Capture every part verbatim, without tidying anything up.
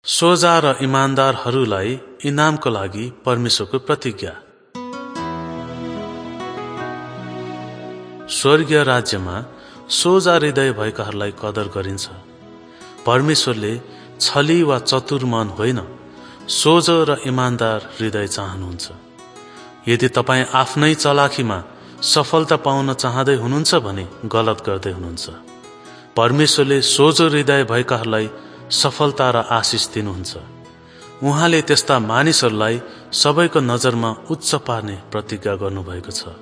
सोझा र इमान्दारहरूलाई इनामको लागि परमेश्वरको प्रतिज्ञा। स्वर्गीय राज्यमा सोझा हृदय भएकाहरूलाई कदर गरिन्छ। परमेश्वरले छली वा चतुर मन होइन, सोझो र इमान्दार हृदय चाहनुहुन्छ। यदि तपाईँ आफ्नै चलाखीमा सफलता पाउन चाहँदै हुनुहुन्छ भने गलत गर्दै हुनुहुन्छ। परमेश्वरले सोझो हृदय भएकाहरूलाई सफलता र आशिष दिनुहुन्छ। उहाँले त्यस्ता मानिसहरूलाई सबैको नजरमा उच्च पार्ने प्रतिज्ञा गर्नुभएको छ।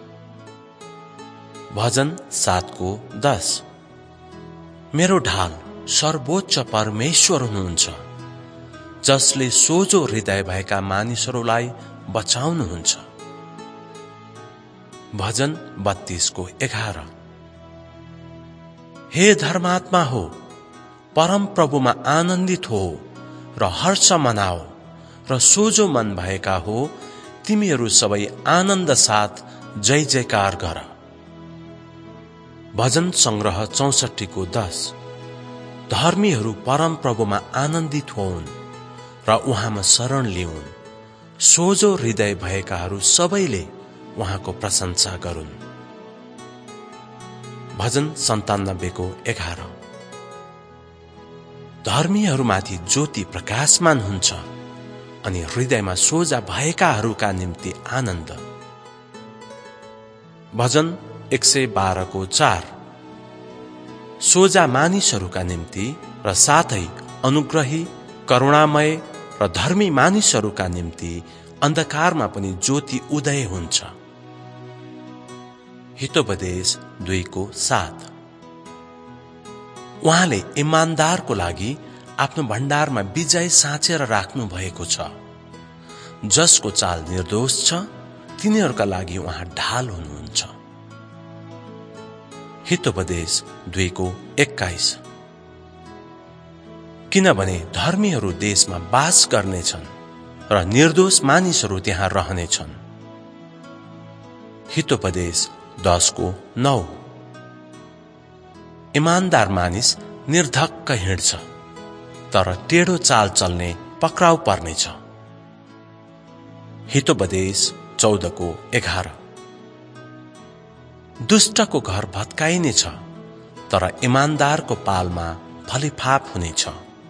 भजन सातको दस। मेरो ढाल सर्वोच्च परमेश्वर हुनुहुन्छ, जसले सोझो हृदय भएका मानिसहरूलाई बचाउनुहुन्छ। भजन बत्तीसको एघार। हे धर्मात्मा हो, परम प्रभुमा आनन्दित हो र हर्ष मनाओ, र सोझो मन भएका हो तिमीहरू सबै आनन्द साथ जय जयकार गर। भजन संग्रह चौसठीको दस। धर्मीहरू परम प्रभुमा आनन्दित होउन् र उहाँमा शरण लिउन्। सोझो हृदय भएकाहरू सबैले उहाँको प्रशंसा गरून्। भजन सन्तानब्बेको एघार। धर्मीहरूमाथि ज्योति प्रकाशमान हुन्छ अनि हृदयमा सोझा भएकाहरूका निम्ति आनन्द। भजन एक सय बाह्रको चार। सोझा मानिसहरूका निम्ति र साथै अनुग्रही, करुणामय र धर्मी मानिसहरूका निम्ति अन्धकारमा पनि ज्योति उदय हुन्छ। हितोपदेश दुईको सात। उहाँले इमान्दारको लागि आफ्नो भण्डारमा विजय साँचेर राख्नु भएको छ। जसको चाल निर्दोष छ तिनीहरूका लागि उहाँ ढाल हुनुहुन्छ। हितोपदेश दुईको एक्काइस। किनभने धर्मीहरू देशमा बास गर्नेछन् र निर्दोष मानिसहरू त्यहाँ रहनेछन्। हितोपदेश दसको नौ। इमान्दार मानिस निर्धक्क हिँड्छ, तर टेढो चाल चल्ने पक्राउ पर्नेछ। हितोपदेश चौधको एघार। दुष्टको घर भत्काइनेछ, तर इमान्दारको पालमा फलिफाप हुनेछ।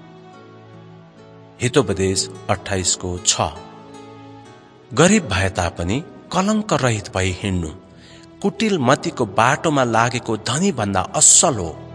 हितोपदेश अठाइसको छ। गरीब भए तापनि कलङ्क रहित भई हिँड्नु कुटिल मतीको बाटोमा लागेको धनी भन्दा असल हो।